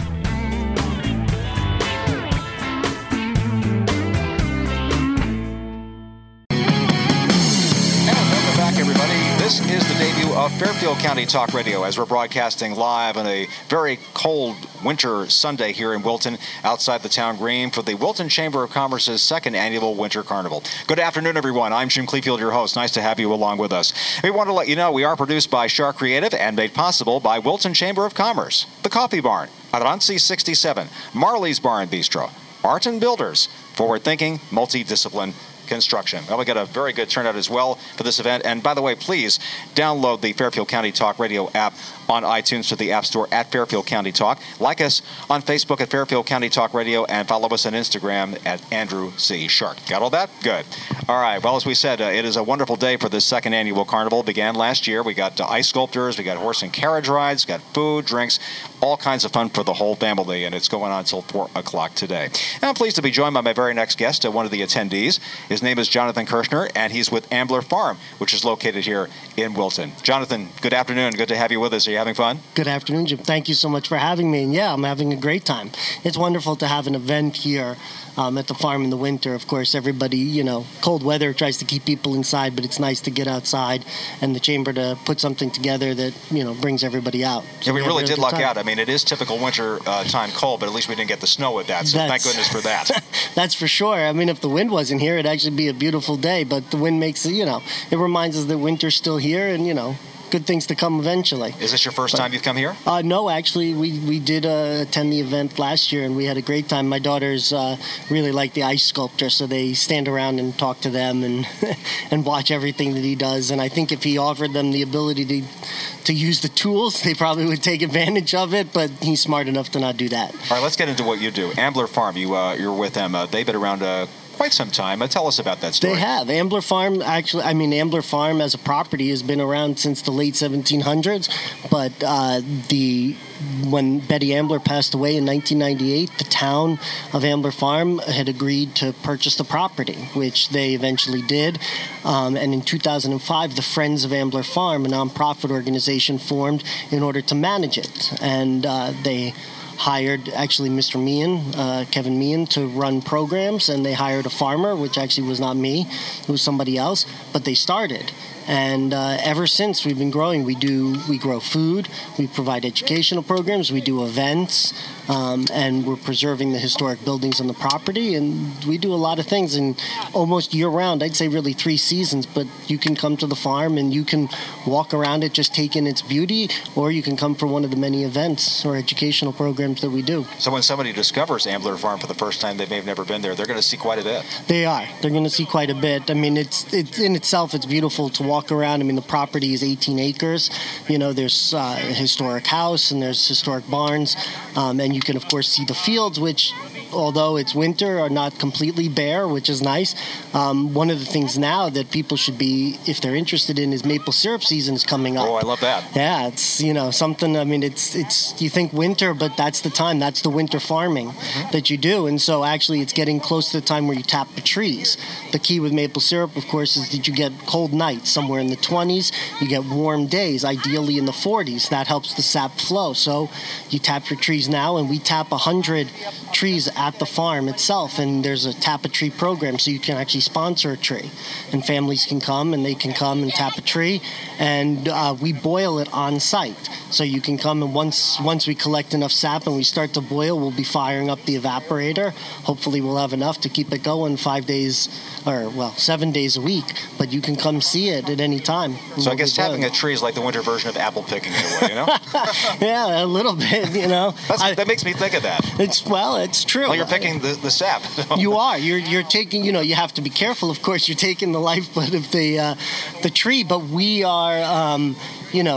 This is the debut of Fairfield County Talk Radio as we're broadcasting live on a very cold winter Sunday here in Wilton outside the town green for the Wilton Chamber of Commerce's second annual Winter Carnival. Good afternoon, everyone. I'm Jim Clefield, your host. Nice to have you along with us. We want to let you know we are produced by Shark Creative and made possible by Wilton Chamber of Commerce, The Coffee Barn, Aranci sixty-seven, Marley's Bar and Bistro, Barton Builders, Forward Thinking, Multidiscipline Construction. Well, we got a very good turnout as well for this event. And by the way, please download the Fairfield County Talk Radio app on iTunes to the App Store at Fairfield County Talk. Like us on Facebook at Fairfield County Talk Radio and follow us on Instagram at Andrew C. Shark. Got all that? Good. All right. Well, as we said, uh, it is a wonderful day for this second annual carnival. It began last year. We got uh, ice sculptors, we got horse and carriage rides, got food, drinks, all kinds of fun for the whole family, and it's going on until four o'clock today. And I'm pleased to be joined by my very next guest, uh, one of the attendees. His name is Jonathan Kirshner, and he's with Ambler Farm, which is located here in Wilton. Jonathan, good afternoon. Good to have you with us. Are you having fun? Good afternoon, Jim. Thank you so much for having me. And yeah, I'm having a great time. It's wonderful to have an event here um, at the farm in the winter. Of course, everybody, you know, cold weather tries to keep people inside, but it's nice to get outside and the chamber to put something together that, you know, brings everybody out. So yeah, we, we really did luck time. out. I mean, it is typical winter uh, time cold, but at least we didn't get the snow with that, so That's, thank goodness for that. That's for sure. I mean, if the wind wasn't here, it'd actually be a beautiful day, but the wind makes it, you know, it reminds us that winter's still here and, you know, good things to come eventually. Is this your first but, time you've come here? Uh, no, actually, we, we did uh, attend the event last year, and we had a great time. My daughters uh, really like the ice sculptor, so they stand around and talk to them and and watch everything that he does. And I think if he offered them the ability to to use the tools, they probably would take advantage of it, but he's smart enough to not do that. All right, let's get into what you do. Ambler Farm, you, uh, you're with them. Uh, they've been around uh, quite some time. Uh, tell us about that story. They have. Ambler Farm, actually, I mean, Ambler Farm as a property has been around since the late seventeen hundreds, but uh, the when Betty Ambler passed away in nineteen ninety-eight, the town of Ambler Farm had agreed to purchase the property, which they eventually did. Um, and in two thousand five, the Friends of Ambler Farm, a nonprofit organization, formed in order to manage it. And uh, they hired actually Mister Meehan, uh, Kevin Meehan, to run programs, and they hired a farmer, which actually was not me, it was somebody else, but they started. And uh, ever since, we've been growing. We do we grow food, we provide educational programs, we do events, um, and we're preserving the historic buildings on the property, and we do a lot of things. And almost year-round, I'd say really three seasons, but you can come to the farm and you can walk around it just take in its beauty, or you can come for one of the many events or educational programs that we do. So when somebody discovers Ambler Farm for the first time, they may have never been there, they're going to see quite a bit. They are. They're going to see quite a bit. I mean, it's, it's in itself, it's beautiful to walk walk around. I mean, the property is eighteen acres. You know, there's uh, a historic house and there's historic barns. Um, and you can, of course, see the fields, which, although it's winter, are not completely bare, which is nice. Um, one of the things now that people should be, if they're interested in, is maple syrup season is coming up. Oh, I love that. Yeah, it's, you know, something, I mean, it's, it's you think winter, but that's the time. That's the winter farming mm-hmm. that you do. And so actually it's getting close to the time where you tap the trees. The key with maple syrup, of course, is that you get cold nights somewhere in the twenties. You get warm days, ideally in the forties. That helps the sap flow. So you tap your trees now, and we tap one hundred trees at the farm itself, and there's a tap a tree program, so you can actually sponsor a tree, and families can come and they can come and tap a tree, and uh, we boil it on site. So you can come, and once once we collect enough sap and we start to boil, we'll be firing up the evaporator. Hopefully we'll have enough to keep it going five days, or well, seven days a week, but you can come see it at any time. So I guess tapping a tree is like the winter version of apple picking in a way, you know? Yeah, a little bit, you know. That's, I, that makes me think of that. It's, well, it's true. Well, you're picking the, the sap. You are. You're you're taking, you know, you have to be careful, of course, you're taking the lifeblood of the, uh, the tree, but we are, um, you know,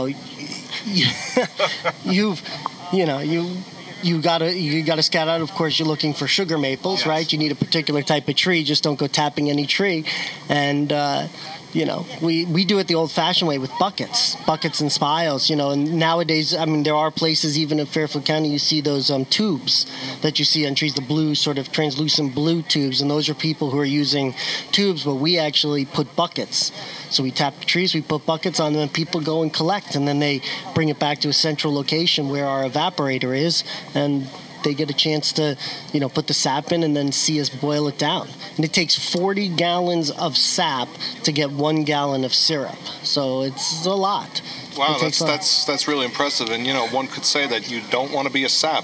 you've, you know, you... You gotta you gotta scout out. Of course, you're looking for sugar maples, yes. right? You need a particular type of tree. Just don't go tapping any tree. And uh, You know, we, we do it the old-fashioned way with buckets, buckets and spiles, you know, and nowadays, I mean, there are places, even in Fairfield County, you see those um, tubes that you see on trees, the blue, sort of translucent blue tubes, and those are people who are using tubes, but we actually put buckets. So we tap the trees, we put buckets on them, and people go and collect, and then they bring it back to a central location where our evaporator is, and they get a chance to, you know, put the sap in and then see us boil it down. And it takes forty gallons of sap to get one gallon of syrup. So it's a lot. Wow, It that's takes a lot. that's that's really impressive. And you know, one could say that you don't want to be a sap.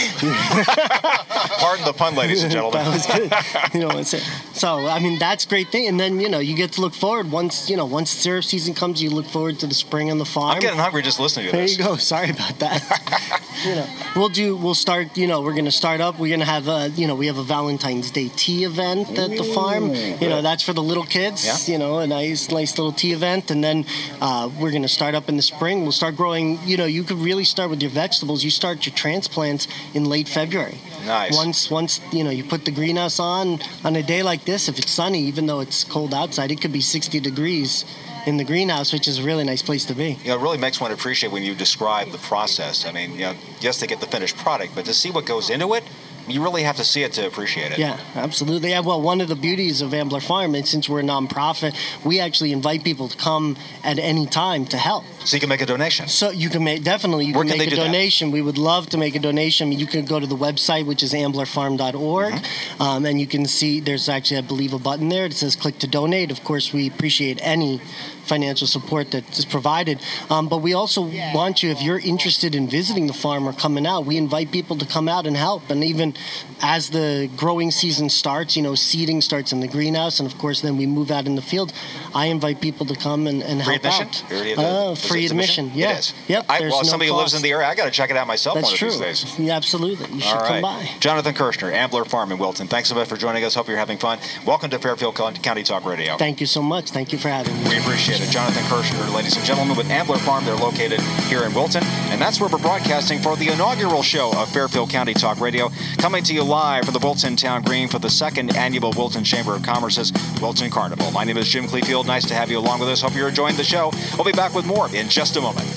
Pardon the pun, ladies and gentlemen. That was good. You know, it's it. So I mean, that's a great thing. And then you know, you get to look forward once you know once syrup season comes. You look forward to the spring on the farm. I'm getting hungry just listening to There this. you go. Sorry about that. you know, we'll do. We'll start. You know, we're going to start up. We're going to have a. You know, we have a Valentine's Day tea event at the farm. You know, that's for the little kids. Yeah. You know, a nice, nice little tea event, and then uh, we're going to start up in the spring. We'll start growing. You know, you could really start with your vegetables. You start your transplants in late February. Nice. Once, once you know, you put the greenhouse on on a day like this. If it's sunny, even though it's cold outside, it could be sixty degrees in the greenhouse, which is a really nice place to be. You know, it really makes one appreciate when you describe the process. I mean, you know, yes, they get the finished product, but to see what goes into it, you really have to see it to appreciate it. Yeah, absolutely. Yeah, well, one of the beauties of Ambler Farm, and since we're a nonprofit, we actually invite people to come at any time to help. So you can make a donation. So you can make, definitely, you Where can can make they a do that? donation. We would love to make a donation. You can go to the website, which is ambler farm dot org, Mm-hmm. um, and you can see there's actually, I believe, a button there that says click to donate. Of course, we appreciate any financial support that is provided. Um, but we also want you, if you're interested in visiting the farm or coming out, we invite people to come out and help. And even as the growing season starts, you know, seeding starts in the greenhouse, and of course then we move out in the field, I invite people to come and, and Free help admission? out. You already did. Uh, Is it free admission? admission, yeah. It is. Yep, I, there's well, no somebody who lives cost. in the area, I got to check it out myself That's one true. of these days. Yeah, absolutely. You should All right. come by. Jonathan Kirshner, Ambler Farm in Wilton. Thanks so much for joining us. Hope you're having fun. Welcome to Fairfield County Talk Radio. Thank you so much. Thank you for having me. We appreciate it. Jonathan Kirshner, ladies and gentlemen, with Ambler Farm. They're located here in Wilton, and that's where we're broadcasting for the inaugural show of Fairfield County Talk Radio, coming to you live from the Wilton Town Green for the second annual Wilton Chamber of Commerce's Wilton Carnival. My name is Jim Clefield. Nice to have you along with us. Hope you're enjoying the show. We'll be back with more in just a moment.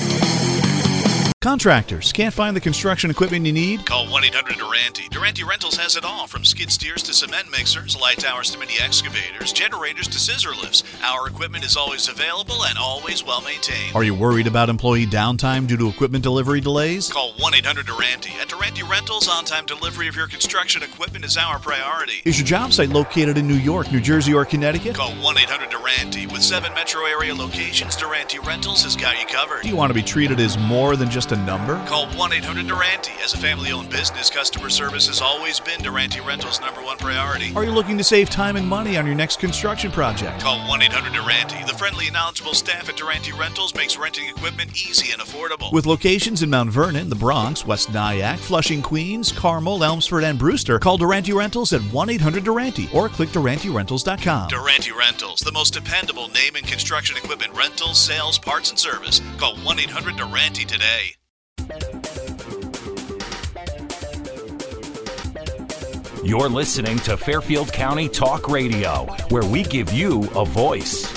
Contractors, can't find the construction equipment you need? Call one eight hundred Durante. Durante Rentals has it all, from skid steers to cement mixers, light towers to mini excavators, generators to scissor lifts. Our equipment is always available and always well maintained. Are you worried about employee downtime due to equipment delivery delays? Call one eight hundred Durante. At Durante Rentals, on-time delivery of your construction equipment is our priority. Is your job site located in New York, New Jersey, or Connecticut? Call one eight hundred Durante. With seven metro area locations, Durante Rentals has got you covered. Do you want to be treated as more than just a number? Call one eight hundred Durante. As a family-owned business, customer service has always been Durante Rentals' number one priority. Are you looking to save time and money on your next construction project? Call one eight hundred Durante. The friendly and knowledgeable staff at Durante Rentals makes renting equipment easy and affordable. With locations in Mount Vernon, the Bronx, West Nyack, Flushing, Queens, Carmel, Elmsford, and Brewster, call Durante Rentals at one eight hundred Durante or click Durante Rentals dot com. Durante Rentals, the most dependable name in construction equipment rentals, sales, parts, and service. Call one eight hundred Durante today. You're listening to Fairfield County Talk Radio, where we give you a voice.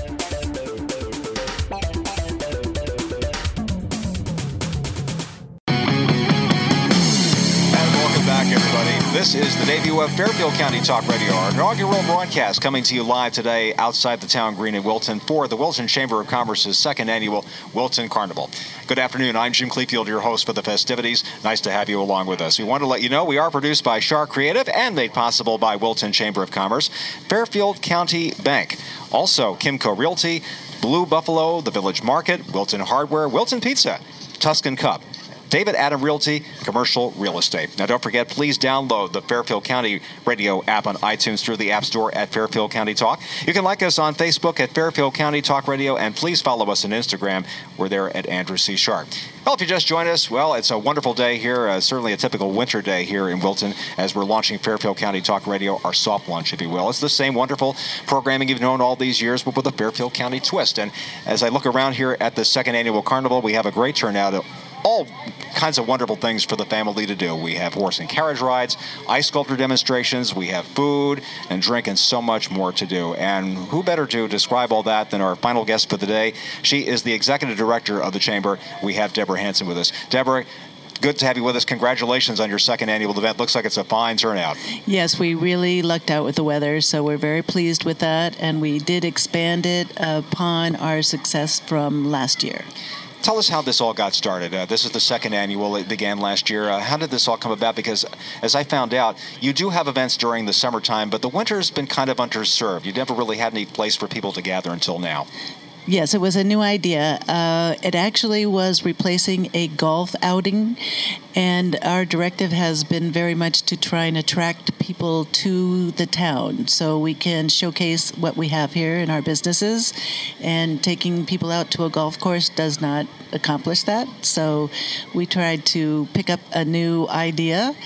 This is the debut of Fairfield County Talk Radio, our inaugural broadcast coming to you live today outside the town green in Wilton for the Wilton Chamber of Commerce's second annual Wilton Carnival. Good afternoon. I'm Jim Clefield, your host for the festivities. Nice to have you along with us. We want to let you know we are produced by Shark Creative and made possible by Wilton Chamber of Commerce, Fairfield County Bank, also Kimco Realty, Blue Buffalo, the Village Market, Wilton Hardware, Wilton Pizza, Tuscan Cup, David Adam Realty, Commercial Real Estate. Now, don't forget, please download the Fairfield County Radio app on iTunes through the App Store at Fairfield County Talk. You can like us on Facebook at Fairfield County Talk Radio, and please follow us on Instagram. We're there at Andrew C. Sharp. Well, if you just joined us, well, it's a wonderful day here, uh, certainly a typical winter day here in Wilton as we're launching Fairfield County Talk Radio, our soft launch, if you will. It's the same wonderful programming you've known all these years, but with a Fairfield County twist. And as I look around here at the second annual carnival, we have a great turnout all kinds of wonderful things for the family to do. We have horse and carriage rides, ice sculpture demonstrations, we have food and drink, and so much more to do. And who better to describe all that than our final guest for the day? She is the executive director of the Chamber. We have Deborah Hanson with us. Deborah, good to have you with us. Congratulations on your second annual event. Looks like it's a fine turnout. Yes, we really lucked out with the weather, so we're very pleased with that, and we did expand it upon our success from last year. Tell us how this all got started. Uh, this is the second annual. It began last year. Uh, how did this all come about? Because as I found out, you do have events during the summertime, but the winter's been kind of underserved. You never really had any place for people to gather until now. Yes, it was a new idea. Uh, it actually was replacing a golf outing, and our directive has been very much to try and attract people to the town so we can showcase what we have here in our businesses, and taking people out to a golf course does not accomplish that. So we tried to pick up a new idea,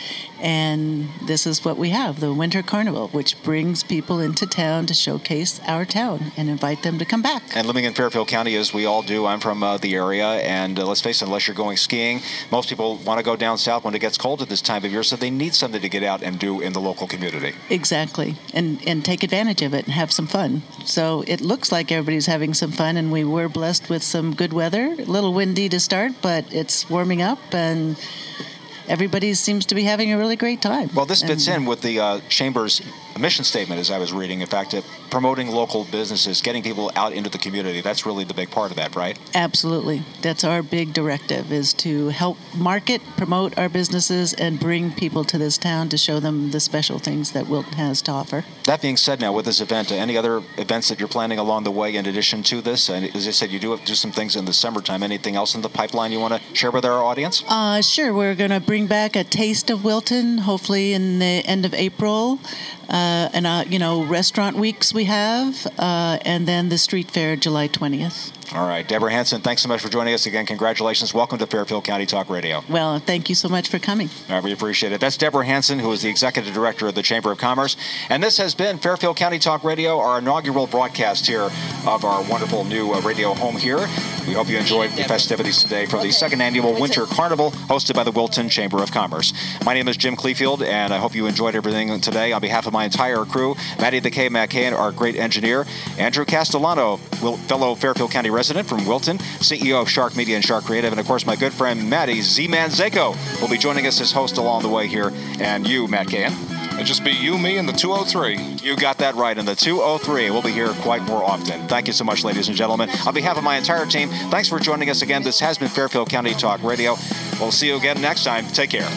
and this is what we have, the Winter Carnival, which brings people into town to showcase our town and invite them to come back. And living in Fairfield County, as we all do, I'm from uh, the area, and uh, let's face it, unless you're going skiing, most people want to go down south when it gets cold at this time of year, so they need something to get out and do in the local community. Exactly, and and take advantage of it and have some fun. So it looks like everybody's having some fun, and we were blessed with some good weather. A little windy to start, but it's warming up, and everybody seems to be having a really great time. Well, this fits and, in with the uh, Chamber's mission statement, as I was reading. In fact, uh, promoting local businesses, getting people out into the community. That's really the big part of that, right? Absolutely. That's our big directive, is to help market, promote our businesses, and bring people to this town to show them the special things that Wilton has to offer. That being said, now with this event, uh, any other events that you're planning along the way in addition to this? And as I said, you do have to do some things in the summertime. Anything else in the pipeline you want to share with our audience? Uh, sure. We're going to bring back a Taste of Wilton, hopefully in the end of April. Uh, and, uh, you know, restaurant weeks we have, uh, and then the street fair July twentieth. All right. Deborah Hanson, thanks so much for joining us again. Congratulations. Welcome to Fairfield County Talk Radio. Well, thank you so much for coming. All right, we appreciate it. That's Deborah Hanson, who is the Executive Director of the Chamber of Commerce. And this has been Fairfield County Talk Radio, our inaugural broadcast here of our wonderful new uh, radio home here. We hope you enjoyed the festivities today for the second annual Winter Carnival hosted by the Wilton Chamber of Commerce. My name is Jim Clefield, and I hope you enjoyed everything today. On behalf of my entire crew, Maddie the K. McCann, our great engineer, Andrew Castellano, fellow Fairfield County resident from Wilton, C E O of Shark Media and Shark Creative, and of course my good friend Maddie Z-Man Zako will be joining us as host along the way here. And you, Matt Gann. It'll just be you, me, and the two oh three. You got that right, and the two oh three. We'll be here quite more often. Thank you so much, ladies and gentlemen. On behalf of my entire team, thanks for joining us again. This has been Fairfield County Talk Radio. We'll see you again next time. Take care.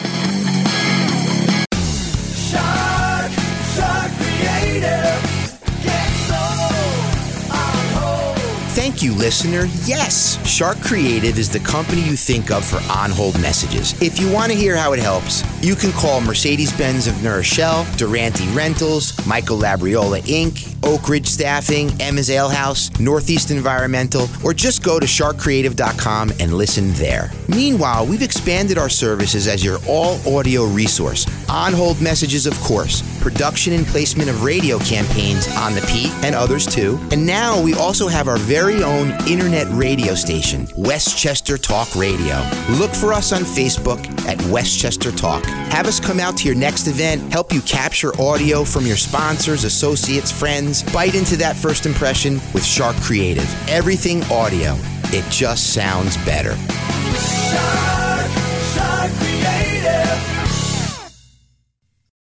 Shark, Shark Creative. Thank you, listener. Yes, Shark Creative is the company you think of for on-hold messages. If you want to hear how it helps, you can call Mercedes-Benz of New Rochelle, Durante Rentals, Michael Labriola Incorporated, Oak Ridge Staffing, Emma's Ale House, Northeast Environmental, or just go to shark creative dot com and listen there. Meanwhile, we've expanded our services as your all-audio resource. On-hold messages, of course, production and placement of radio campaigns on the Peak and others too. And now we also have our very own internet radio station, Westchester Talk Radio. Look for us on Facebook at Westchester Talk. Have us come out to your next event, help you capture audio from your sponsors, associates, friends. Bite into that first impression with Shark Creative. Everything audio. It just sounds better. Shark.